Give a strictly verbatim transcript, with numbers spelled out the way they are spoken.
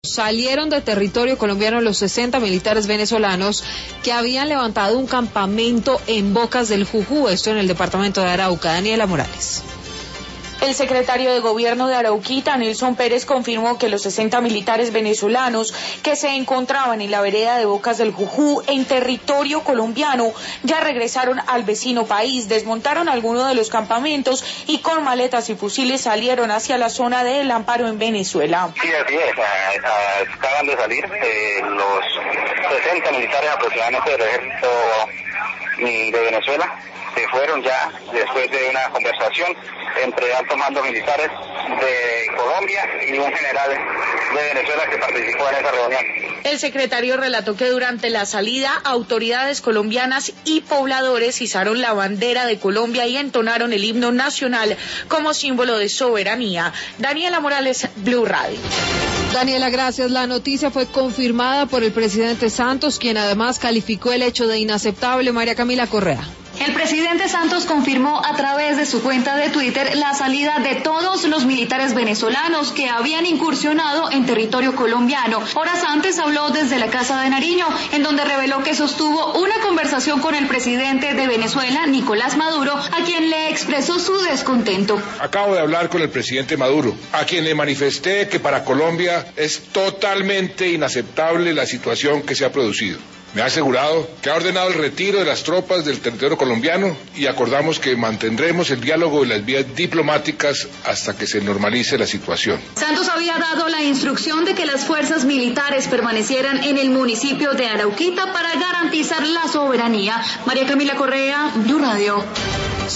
Salieron de territorio colombiano los sesenta militares venezolanos que habían levantado un campamento en Bocas del Jujú, esto en el departamento de Arauca. Daniela Morales. El secretario de Gobierno de Arauquita, Nelson Pérez, confirmó que los sesenta militares venezolanos que se encontraban en la vereda de Bocas del Jujú, en territorio colombiano, ya regresaron al vecino país, desmontaron algunos de los campamentos y con maletas y fusiles salieron hacia la zona del Amparo en Venezuela. Sí, así es, a, a, acaban de salir eh, los sesenta militares aproximadamente del ejército de Venezuela. Se fueron ya después de una conversación entre altos mandos militares de Colombia y un general de Venezuela que participó en esa reunión. El secretario relató que durante la salida, autoridades colombianas y pobladores izaron la bandera de Colombia y entonaron el himno nacional como símbolo de soberanía. Daniela Morales, Blue Radio. Daniela, gracias. La noticia fue confirmada por el presidente Santos, quien además calificó el hecho de inaceptable. María Camila Correa. El presidente Santos confirmó a través de su cuenta de Twitter la salida de todos los militares venezolanos que habían incursionado en territorio colombiano. Horas antes habló desde la Casa de Nariño, en donde reveló que sostuvo una conversación con el presidente de Venezuela, Nicolás Maduro, a quien le expresó su descontento. Acabo de hablar con el presidente Maduro, a quien le manifesté que para Colombia es totalmente inaceptable la situación que se ha producido. Me ha asegurado que ha ordenado el retiro de las tropas del territorio colombiano y acordamos que mantendremos el diálogo y las vías diplomáticas hasta que se normalice la situación. Santos había dado la instrucción de que las fuerzas militares permanecieran en el municipio de Arauquita para garantizar la soberanía. María Camila Correa, Blue Radio.